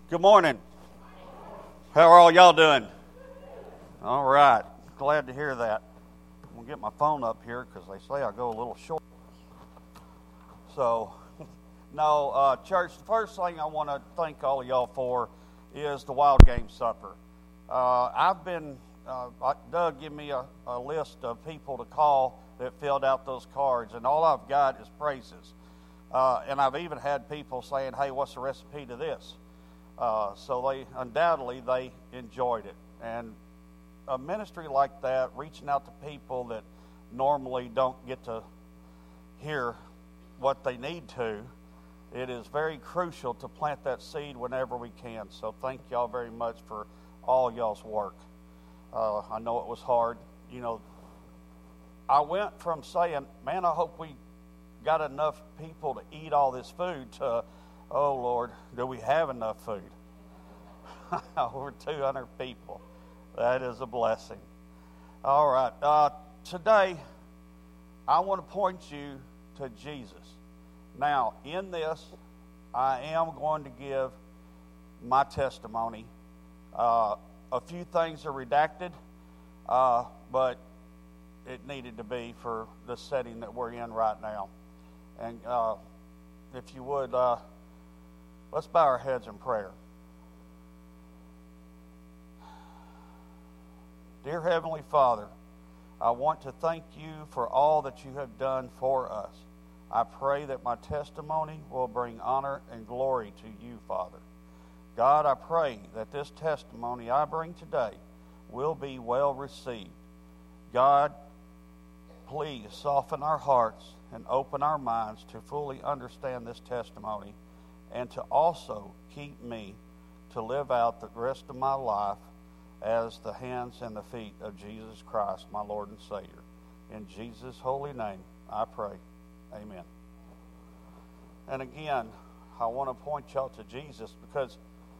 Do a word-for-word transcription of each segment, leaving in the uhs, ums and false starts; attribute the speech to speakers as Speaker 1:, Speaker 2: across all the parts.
Speaker 1: Good morning. How are all y'all doing? All right. Glad to hear that. I'm going to get my phone up here because they say I go a little short. So, no, uh, church, the first thing I want to thank all of y'all for is the Wild Game Supper. Uh, I've been, uh, Doug gave me a, a list of people to call that filled out those cards, and all I've got is praises. Uh, and I've even had people saying, hey, what's the recipe to this? Uh, so they undoubtedly they enjoyed it. And a ministry like that, reaching out to people that normally don't get to hear what they need to, it is very crucial to plant that seed whenever we can. So thank y'all very much for all y'all's work. Uh, I know it was hard. You know, I went from saying, man, I hope we got enough people to eat all this food to, oh, Lord, do we have enough food? Over two hundred people. That is a blessing. All right. Uh, today, I want to point you to Jesus. Now, in this, I am going to give my testimony. Uh, a few things are redacted, uh, but it needed to be for the setting that we're in right now. And uh, if you would, uh, let's bow our heads in prayer. Dear Heavenly Father, I want to thank you for all that you have done for us. I pray that my testimony will bring honor and glory to you, Father. God, I pray that this testimony I bring today will be well received. God, please soften our hearts and open our minds to fully understand this testimony and to also keep me to live out the rest of my life as the hands and the feet of Jesus Christ, my Lord and Savior. In Jesus' holy name, I pray. Amen. And again, I want to point y'all to Jesus because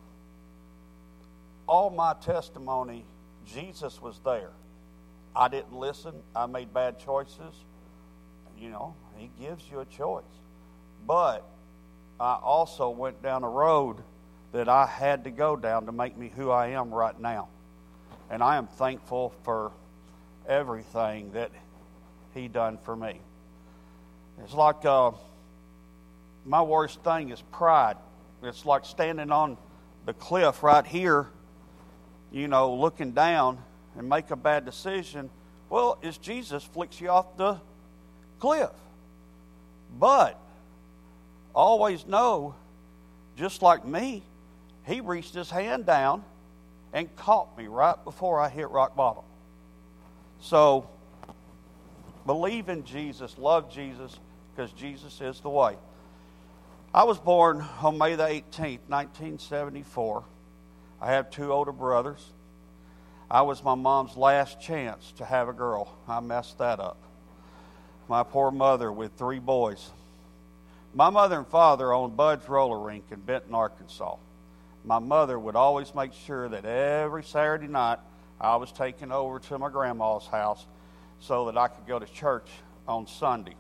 Speaker 1: all my testimony, Jesus was there. I didn't listen. I made bad choices. You know, he gives you a choice. But I also went down a road that I had to go down to make me who I am right now. And I am thankful for everything that he done for me. It's like uh, my worst thing is pride. It's like standing on the cliff right here, you know, looking down and make a bad decision. Well, it's Jesus flicks you off the cliff. But always know, just like me, he reached his hand down and caught me right before I hit rock bottom. So, believe in Jesus, love Jesus, because Jesus is the way. I was born on May the eighteenth, nineteen seventy-four. I have two older brothers. I was my mom's last chance to have a girl. I messed that up. My poor mother with three boys. My mother and father owned Bud's Roller Rink in Benton, Arkansas. My mother would always make sure that every Saturday night I was taken over to my grandma's house so that I could go to church on Sunday.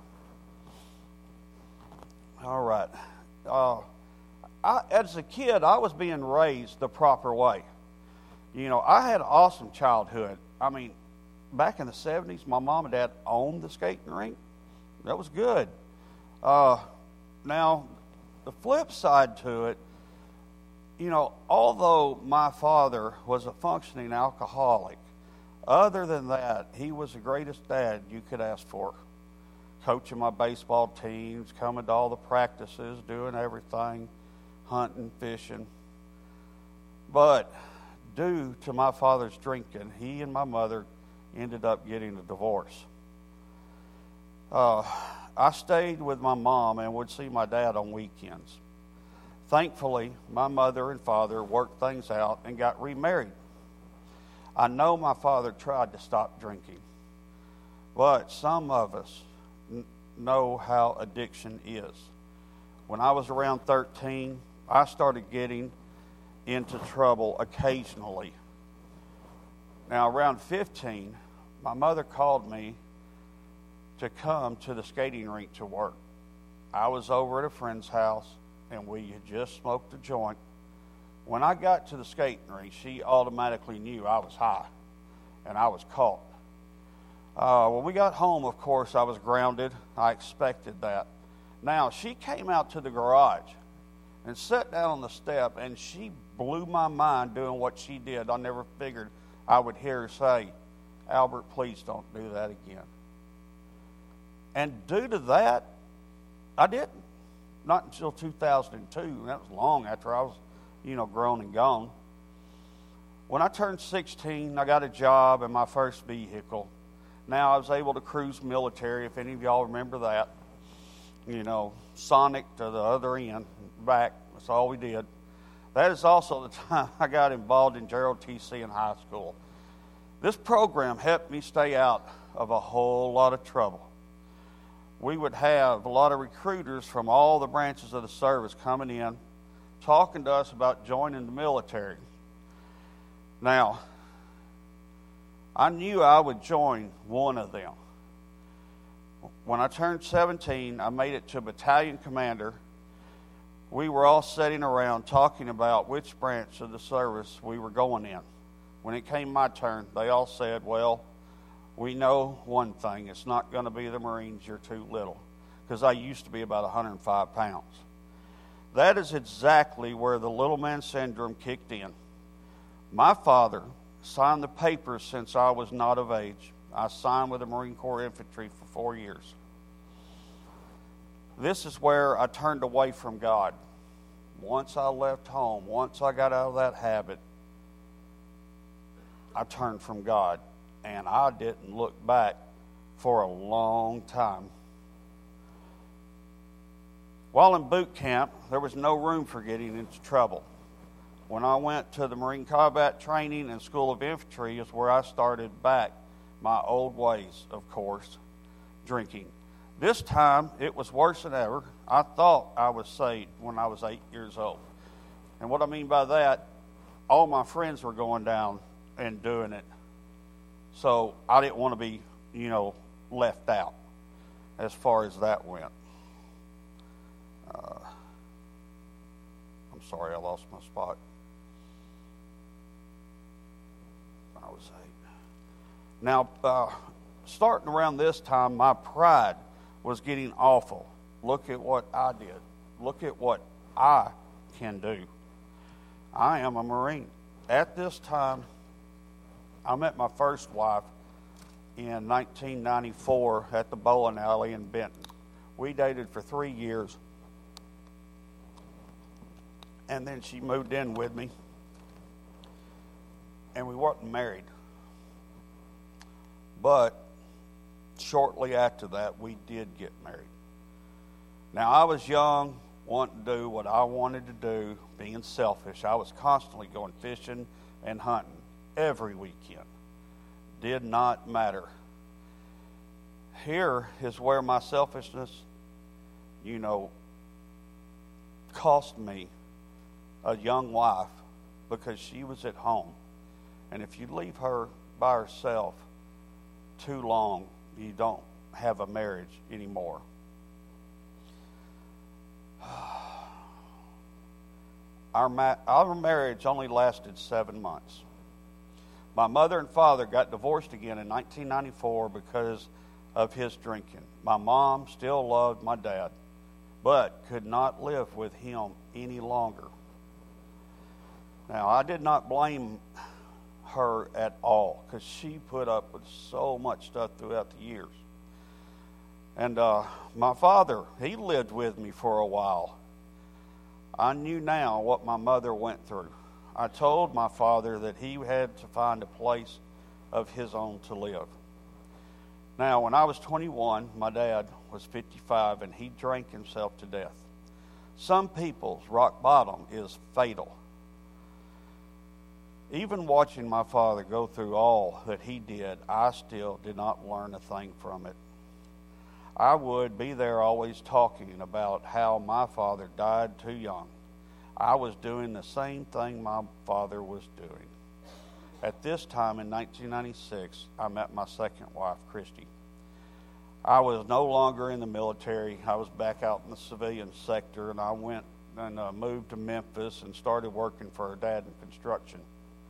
Speaker 1: All right. Uh, I, as a kid, I was being raised the proper way. You know, I had an awesome childhood. I mean, back in the seventies, my mom and dad owned the skating rink. That was good. Uh, now, the flip side to it, you know, although my father was a functioning alcoholic, other than that, he was the greatest dad you could ask for. Coaching my baseball teams, coming to all the practices, doing everything, hunting, fishing. But due to my father's drinking, he and my mother ended up getting a divorce. Uh, I stayed with my mom and would see my dad on weekends. Thankfully, my mother and father worked things out and got remarried. I know my father tried to stop drinking, but some of us n- know how addiction is. When I was around thirteen, I started getting into trouble occasionally. Now, around fifteen, my mother called me to come to the skating rink to work. I was over at a friend's house, and we had just smoked a joint, When I got to the skating rink, she automatically knew I was high, and I was caught. Uh, when we got home, of course, I was grounded. I expected that. Now, she came out to the garage and sat down on the step, and she blew my mind doing what she did. I never figured I would hear her say, "Albert, please don't do that again." And due to that, I didn't. Not until two thousand two, and that was long after I was, you know, grown and gone. When I turned sixteen, I got a job and my first vehicle. Now I was able to cruise military, if any of y'all remember that. You know, Sonic to the other end, back, that's all we did. That is also the time I got involved in Gerald T C in high school. This program helped me stay out of a whole lot of trouble. We would have a lot of recruiters from all the branches of the service coming in, talking to us about joining the military. Now, I knew I would join one of them. When I turned seventeen, I made it to battalion commander. We were all sitting around talking about which branch of the service we were going in. When it came my turn, they all said, "Well, we know one thing, it's not going to be the Marines, you're too little." Because I used to be about one hundred five pounds. That is exactly where the little man syndrome kicked in. My father signed the papers since I was not of age. I signed with the Marine Corps Infantry for four years. This is where I turned away from God. Once I left home, once I got out of that habit, I turned from God. And I didn't look back for a long time. While in boot camp, there was no room for getting into trouble. When I went to the Marine Combat Training and School of Infantry is where I started back my old ways, of course, drinking. This time, it was worse than ever. I thought I was saved when I was eight years old. And what I mean by that, all my friends were going down and doing it. So I didn't want to be, you know, left out as far as that went. Uh, I'm sorry, I lost my spot. I was eight. Now, uh, starting around this time, my pride was getting awful. Look at what I did. Look at what I can do. I am a Marine. At this time, I met my first wife in nineteen ninety-four at the bowling alley in Benton. We dated for three years. And then she moved in with me. And we weren't married. But shortly after that, we did get married. Now, I was young, wanting to do what I wanted to do, being selfish. I was constantly going fishing and hunting every weekend. Did not matter. Here is where my selfishness, you know, cost me a young wife because she was at home. And if you leave her by herself too long, you don't have a marriage anymore. Our, ma- our marriage only lasted seven months. My mother and father got divorced again in nineteen ninety-four because of his drinking. My mom still loved my dad, but could not live with him any longer. Now, I did not blame her at all because she put up with so much stuff throughout the years. And uh, my father, he lived with me for a while. I knew now what my mother went through. I told my father that he had to find a place of his own to live. Now, when I was twenty-one, my dad was fifty-five, and he drank himself to death. Some people's rock bottom is fatal. Even watching my father go through all that he did, I still did not learn a thing from it. I would be there always talking about how my father died too young. I was doing the same thing my father was doing. At this time in nineteen ninety-six, I met my second wife, Christy. I was no longer in the military. I was back out in the civilian sector, and I went and uh, moved to Memphis and started working for her dad in construction.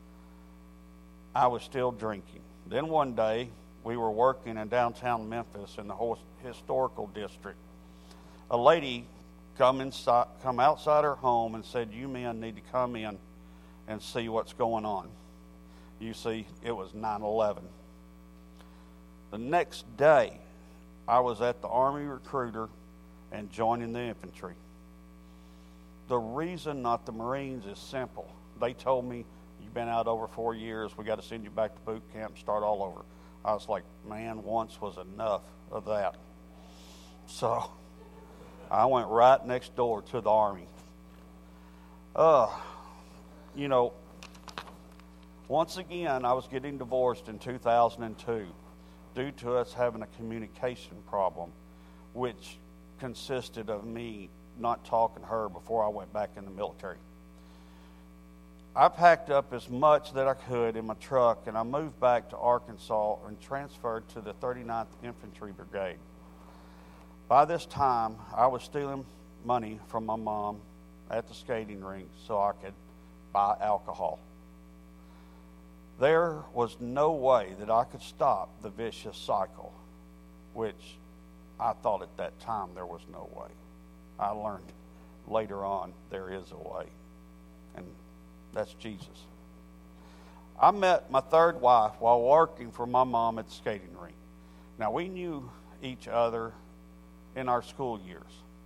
Speaker 1: I was still drinking. Then one day, we were working in downtown Memphis in the historical district. A lady come inside, come outside her home and said, "You men need to come in and see what's going on." You see, it was nine eleven. The next day, I was at the Army recruiter and joining the infantry. The reason not the Marines is simple. They told me, "You've been out over four years. We got to send you back to boot camp and start all over." I was like, man, once was enough of that. So I went right next door to the Army. Uh, you know, once again, I was getting divorced in two thousand two due to us having a communication problem, which consisted of me not talking to her before I went back in the military. I packed up as much that I could in my truck, and I moved back to Arkansas and transferred to the thirty-ninth Infantry Brigade. By this time, I was stealing money from my mom at the skating rink so I could buy alcohol. There was no way that I could stop the vicious cycle, which I thought at that time there was no way. I learned later on there is a way, and that's Jesus. I met my third wife while working for my mom at the skating rink. Now, we knew each other in our school years.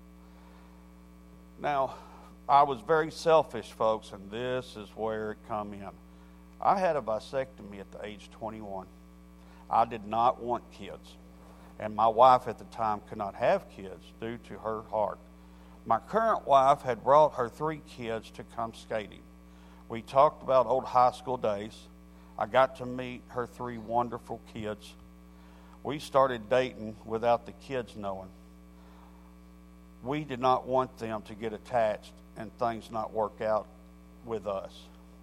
Speaker 1: Now, I was very selfish, folks, and this is where it come in. I had a vasectomy at the age twenty-one. I did not want kids, and my wife at the time could not have kids due to her heart. My current wife had brought her three kids to come skating. We talked about old high school days. I got to meet her three wonderful kids. We started dating without the kids knowing. We did not want them to get attached and things not work out with us.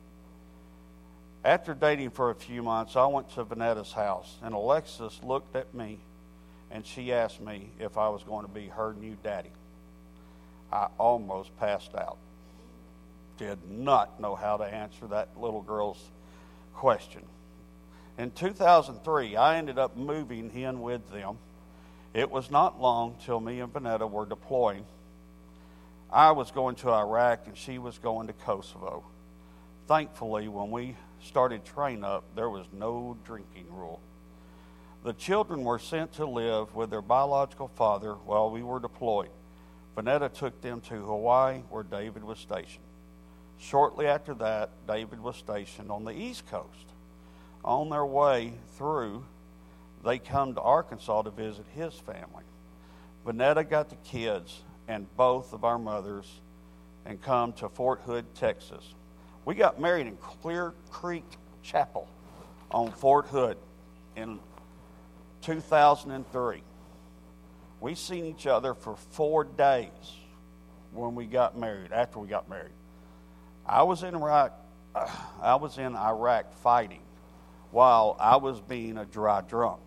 Speaker 1: After dating for a few months, I went to Vanetta's house, and Alexis looked at me, and she asked me if I was going to be her new daddy. I almost passed out. Did not know how to answer that little girl's question. In two thousand three, I ended up moving in with them. It was not long till me and Vanetta were deploying. I was going to Iraq and she was going to Kosovo. Thankfully, when we started train up, there was no drinking rule. The children were sent to live with their biological father while we were deployed. Vanetta took them to Hawaii, where David was stationed. Shortly after that, David was stationed on the East Coast. On their way through, they come to Arkansas to visit his family. Vanetta got the kids and both of our mothers and come to Fort Hood, Texas. We got married in Clear Creek Chapel on Fort Hood in two thousand three. We seen each other for four days when we got married, after we got married. I was in Iraq, I was in Iraq fighting while I was being a dry drunk.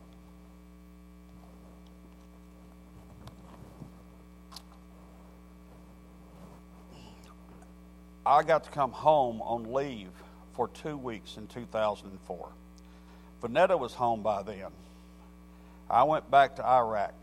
Speaker 1: I got to come home on leave for two weeks in two thousand four. Vanetta was home by then. I went back to Iraq.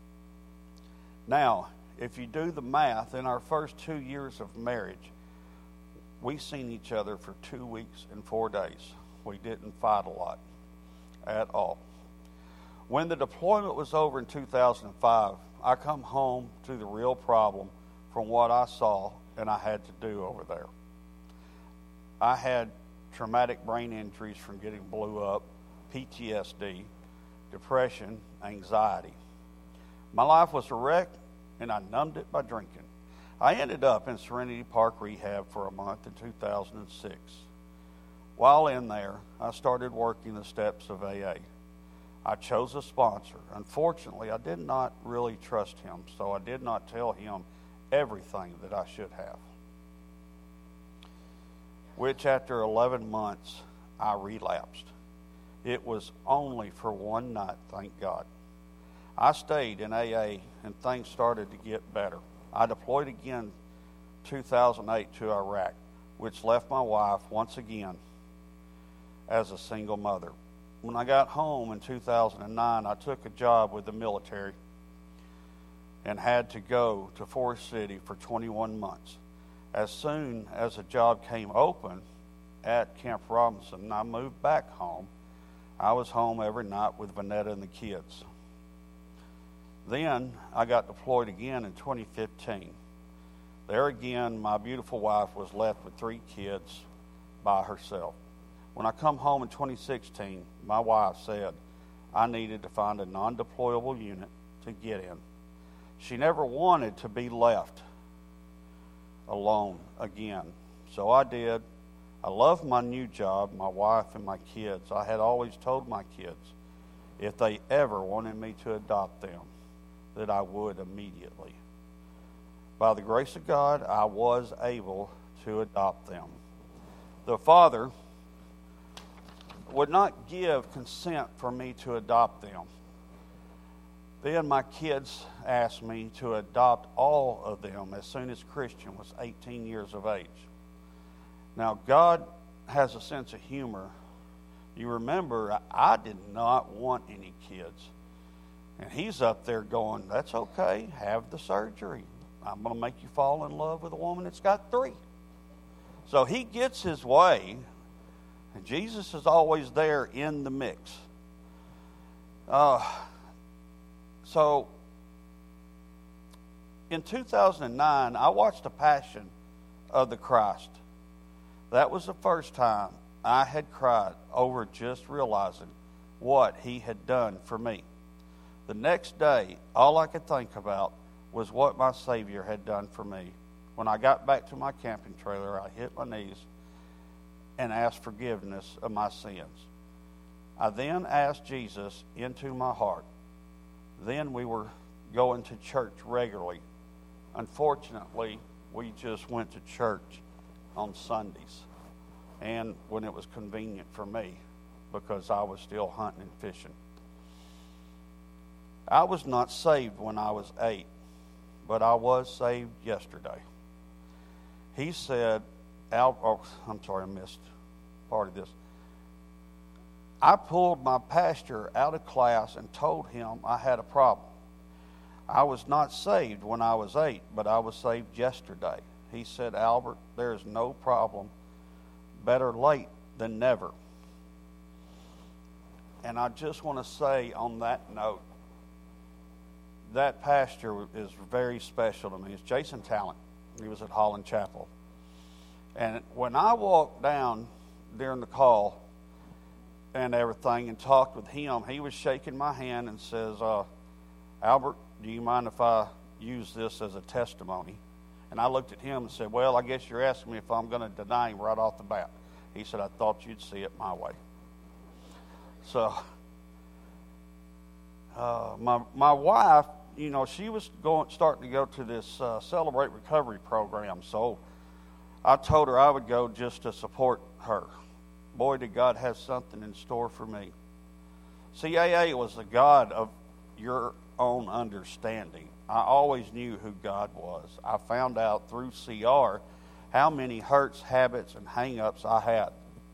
Speaker 1: Now, if you do the math, in our first two years of marriage, we seen each other for two weeks and four days. We didn't fight a lot at all. When the deployment was over in two thousand five, I come home to the real problem from what I saw and I had to do over there. I had traumatic brain injuries from getting blew up, P T S D, depression, anxiety. My life was a wreck, and I numbed it by drinking. I ended up in Serenity Park Rehab for a month in two thousand six. While in there, I started working the steps of A A. I chose a sponsor. Unfortunately, I did not really trust him, so I did not tell him everything that I should have. Which after eleven months, I relapsed. It was only for one night, thank God. I stayed in A A and things started to get better. I deployed again two thousand eight to Iraq, which left my wife once again as a single mother. When I got home in two thousand nine, I took a job with the military and had to go to Forest City for twenty-one months. As soon as a job came open at Camp Robinson and I moved back home, I was home every night with Vanetta and the kids. Then I got deployed again in twenty fifteen. There again, my beautiful wife was left with three kids by herself. When I come home in twenty sixteen, my wife said I needed to find a non-deployable unit to get in. She never wanted to be left alone again. So I did. I loved my new job, my wife, and my kids. I had always told my kids if they ever wanted me to adopt them, that I would immediately. By the grace of God, I was able to adopt them. The father would not give consent for me to adopt them. Then my kids asked me to adopt all of them as soon as Christian was eighteen years of age. Now, God has a sense of humor. You remember, I did not want any kids. And he's up there going, that's okay, have the surgery. I'm going to make you fall in love with a woman that's got three. So he gets his way, and Jesus is always there in the mix. Uh, so, in two thousand nine, I watched The Passion of the Christ. That was the first time I had cried over just realizing what he had done for me. The next day, all I could think about was what my Savior had done for me. When I got back to my camping trailer, I hit my knees and asked forgiveness of my sins. I then asked Jesus into my heart. Then we were going to church regularly. Unfortunately, we just went to church on Sundays and when it was convenient for me because I was still hunting and fishing. I was not saved when I was eight, but I was saved yesterday. He said, Al, oh, I'm sorry, I missed part of this. I pulled my pastor out of class and told him I had a problem. I was not saved when I was eight, but I was saved yesterday. He said, Albert, there is no problem. Better late than never. And I just want to say on that note, that pastor is very special to me. It's Jason Talent. He was at Holland Chapel. And when I walked down during the call and everything and talked with him, he was shaking my hand and says, uh, Albert, do you mind if I use this as a testimony? And I looked at him and said, well, I guess you're asking me if I'm going to deny him right off the bat. He said, I thought you'd see it my way. So, uh, my my wife, you know, she was going starting to go to this uh, Celebrate Recovery program. So I told her I would go just to support her. Boy, did God have something in store for me. C A A was the God of your own understanding. I always knew who God was. I found out through C R how many hurts, habits, and hang-ups I had.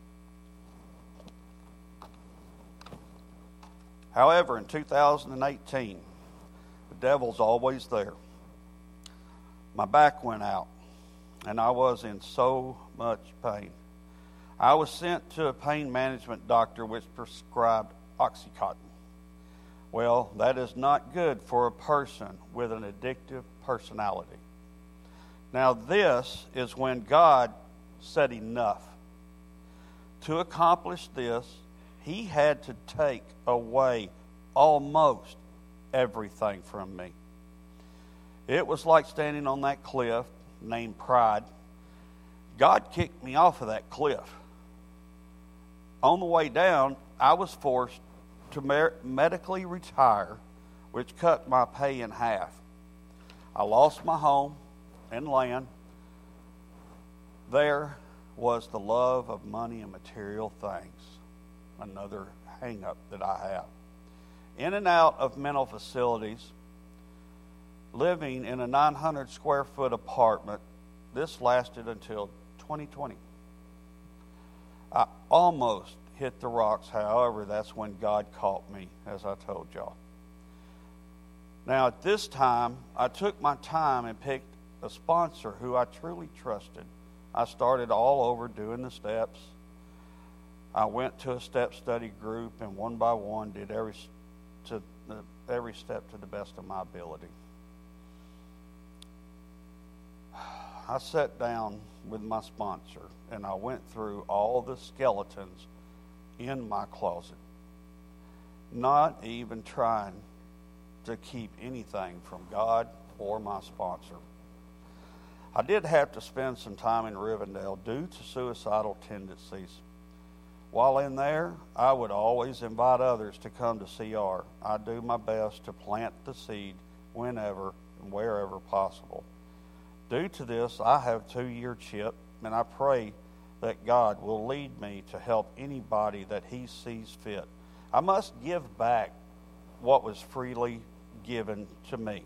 Speaker 1: However, in two thousand eighteen, the devil's always there. My back went out, and I was in so much pain. I was sent to a pain management doctor which prescribed Oxycontin. Well, that is not good for a person with an addictive personality. Now, this is when God said enough. To accomplish this, he had to take away almost everything from me. It was like standing on that cliff named Pride. God kicked me off of that cliff. On the way down, I was forced to mer- medically retire, which cut my pay in half. I lost my home and land. There was the love of money and material things, another hang-up that I have. In and out of mental facilities, living in a nine hundred square foot apartment this lasted until twenty twenty. I almost hit the rocks. However, that's when God caught me, as I told y'all. Now, at this time, I took my time and picked a sponsor who I truly trusted. I started all over doing the steps. I went to a step study group and one by one did every to the, every step to the best of my ability. I sat down with my sponsor and I went through all the skeletons in my closet, not even trying to keep anything from God or my sponsor. I did have to spend some time in Rivendell due to suicidal tendencies. While in there, I would always invite others to come to C R. I do my best to plant the seed whenever and wherever possible. Due to this, I have two-year chip, and I pray that God will lead me to help anybody that He sees fit. I must give back what was freely given to me.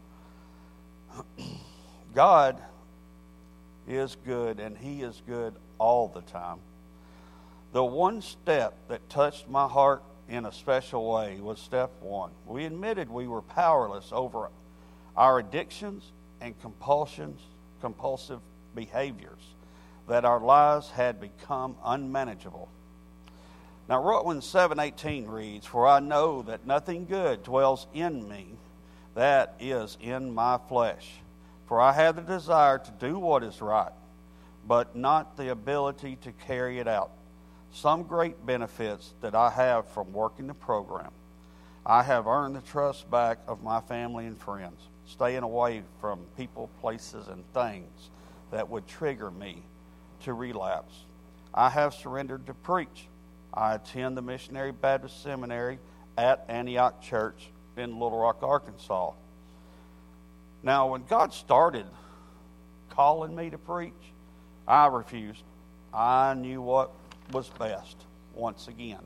Speaker 1: God is good, and He is good all the time. The one step that touched my heart in a special way was step one. We admitted we were powerless over our addictions and compulsions, compulsive behaviors, that our lives had become unmanageable. Now, Romans seven eighteen reads, "For I know that nothing good dwells in me, that is in my flesh. For I have the desire to do what is right, but not the ability to carry it out. Some great benefits that I have from working the program. I have earned the trust back of my family and friends, staying away from people, places, and things that would trigger me to relapse. I have surrendered to preach. I attend the Missionary Baptist Seminary at Antioch Church in Little Rock, Arkansas. Now, when God started calling me to preach, I refused. I knew what was best once again.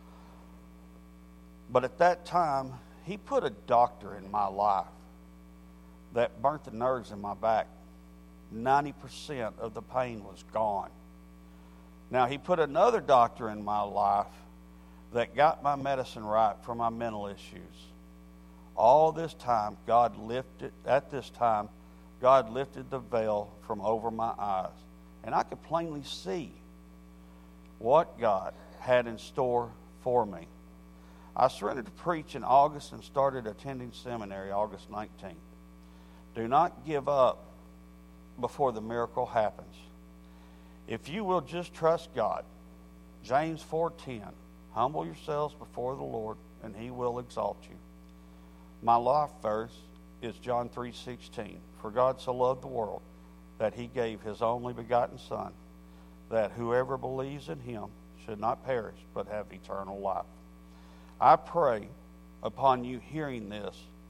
Speaker 1: But at that time, He put a doctor in my life that burnt the nerves in my back. ninety percent of the pain was gone. Now, He put another doctor in my life that got my medicine right for my mental issues. All this time, God lifted, at this time, God lifted the veil from over my eyes. And I could plainly see what God had in store for me. I surrendered to preach in August and started attending seminary August nineteenth. Do not give up before the miracle happens. If you will just trust God, James four ten, humble yourselves before the Lord, and He will exalt you. My life verse is John three sixteen. For God so loved the world that He gave His only begotten Son, that whoever believes in Him should not perish but have eternal life. I pray upon you hearing this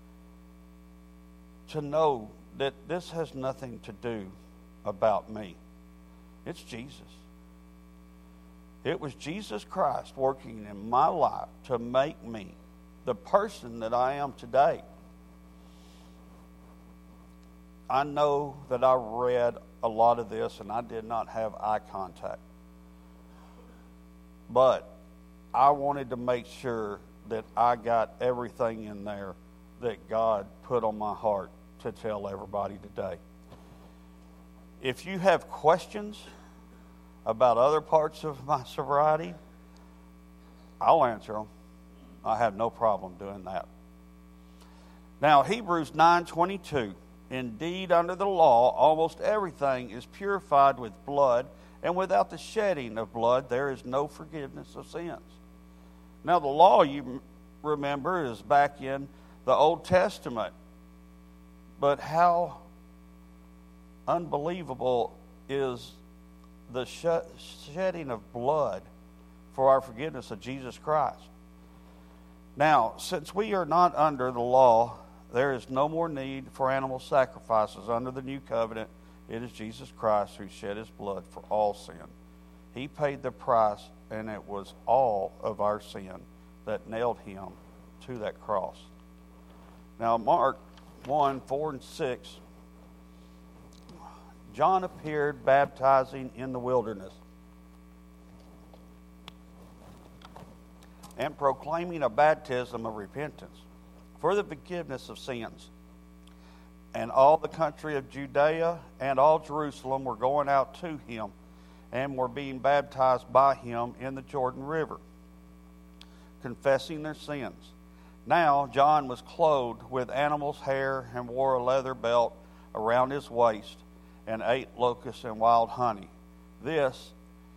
Speaker 1: to know that this has nothing to do about me. It's Jesus. It was Jesus Christ working in my life to make me the person that I am today. I know that I read a lot of this and I did not have eye contact. But I wanted to make sure that I got everything in there that God put on my heart to tell everybody today. If you have questions about other parts of my sobriety, I'll answer them. I have no problem doing that. Now, Hebrews nine twenty-two. Indeed, under the law, almost everything is purified with blood, and without the shedding of blood, there is no forgiveness of sins. Now, the law, you remember, is back in the Old Testament. But how unbelievable is the shedding of blood for our forgiveness of Jesus Christ. Now, since we are not under the law, there is no more need for animal sacrifices under the new covenant. It is Jesus Christ who shed His blood for all sin. He paid the price, and it was all of our sin that nailed Him to that cross. Now, Mark one, four, and six. John appeared baptizing in the wilderness and proclaiming a baptism of repentance for the forgiveness of sins. And all the country of Judea and all Jerusalem were going out to him and were being baptized by him in the Jordan River, confessing their sins. Now John was clothed with animal's hair and wore a leather belt around his waist and ate locusts and wild honey. This,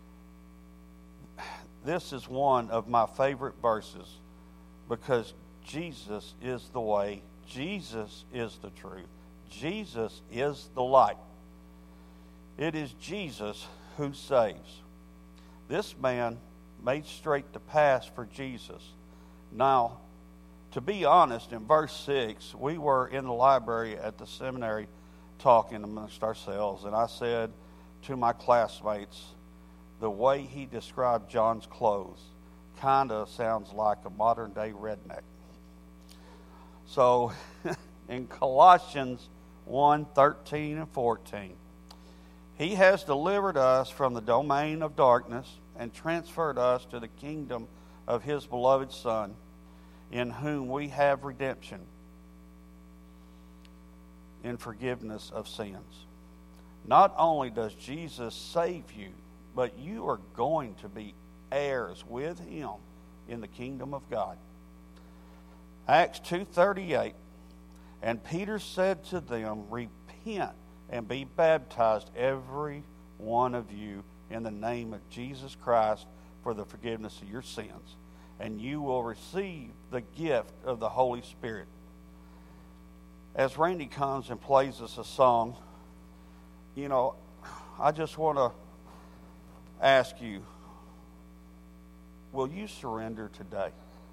Speaker 1: this is one of my favorite verses because Jesus is the way, Jesus is the truth, Jesus is the light. It is Jesus who saves. This man made straight the path for Jesus. Now, to be honest, in verse six, we were in the library at the seminary talking amongst ourselves, and I said to my classmates, the way he described John's clothes kind of sounds like a modern-day redneck. So, in Colossians one, thirteen and fourteen, he has delivered us from the domain of darkness and transferred us to the kingdom of his beloved Son, in whom we have redemption in forgiveness of sins. Not only does Jesus save you, but you are going to be heirs with him in the kingdom of God. Acts two thirty-eight, and Peter said to them, repent and be baptized, every one of you, in the name of Jesus Christ for the forgiveness of your sins, and you will receive the gift of the Holy Spirit. As Randy comes and plays us a song, you know, I just want to ask you, will you surrender today?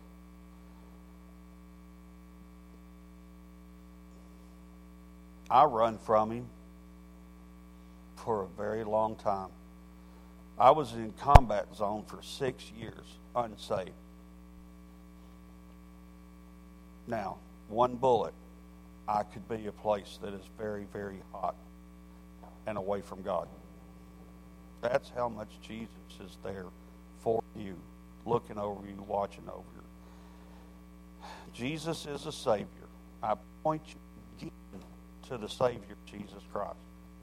Speaker 1: I run from him for a very long time. I was in combat zone for six years, unsaved. Now, one bullet, I could be a place that is very, very hot and away from God. That's how much Jesus is there for you, looking over you, watching over you. Jesus is a Savior. I point you to the Savior, Jesus Christ.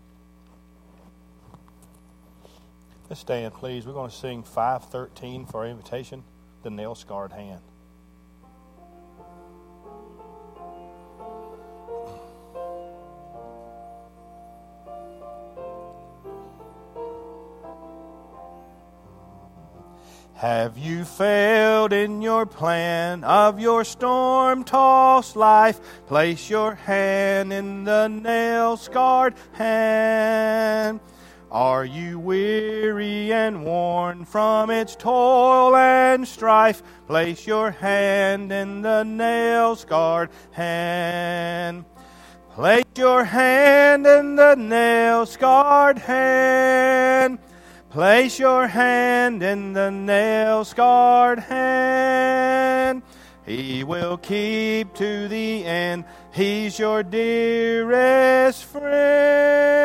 Speaker 2: Let's stand, please. We're going to sing five thirteen for our invitation, The Nail-Scarred Hand. Have you failed in your plan of your storm-tossed life? Place your hand in the nail-scarred hand. Are you weary and worn from its toil and strife? Place your hand in the nail-scarred hand. Place your hand in the nail-scarred hand. Place your hand in the nail-scarred hand. He will keep to the end. He's your dearest friend.